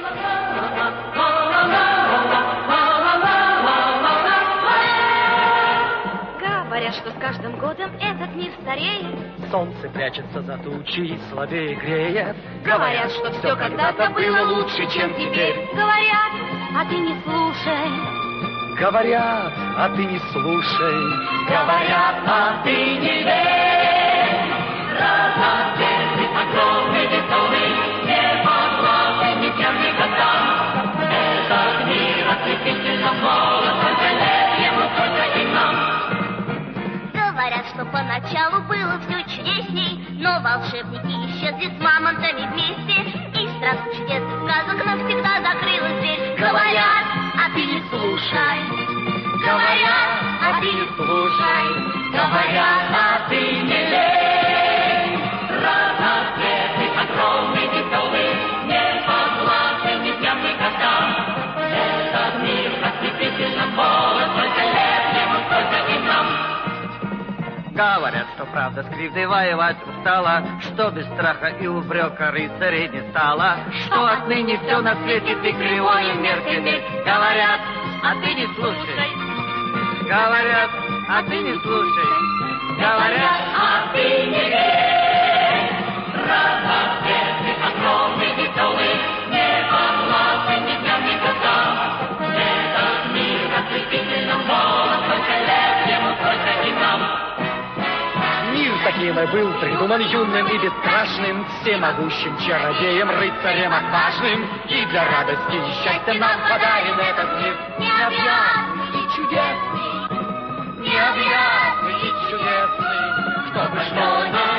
Говорят, что с каждым годом этот мир стареет. Солнце прячется за тучи и слабее греет. Говорят, что все когда-то было лучше, чем теперь. Говорят, а ты не слушай. Говорят, а ты не слушай. Говорят, а ты не верь. Разноцветный, огромный, веселый, непогласный, ничем годам. Этот мир ослепительно молод, сколько лет ему, сколько и нам. Говорят, что поначалу было все чудесней, но волшебники исчезли с мамонтами вместе, и в страну чудес и сказок навсегда закрылась дверь. Говорят, а ты не слушай. Говорят, а ты не слушай. Говорят, а ты не лень. Разноцветный, огромный, веселый, непогласный, ничем никогда. Этот мир ослепительно молод, сколько лет ему, сколько и нам. Говорят, что правда с кривдой воевать устала, что без страха и упрека рыцарей не стало, что отныне все на свете ты кривой и мерзкий. Говорят, а ты не слушай. Говорят, а ты не слушай. Говорят, а ты не верь. Разноцветный, огромный, веселый, непогласный, ничем никогда. Этот мир ослепительно молод, сколько лет ему, сколько и нам. Мир таким и был придуман юным и бесстрашным, всемогущим чародеем, рыцарем отважным. И для радости и счастья нам подарен этот мир. Необъятный и чудесный, необъятный и чудесный, чтобы что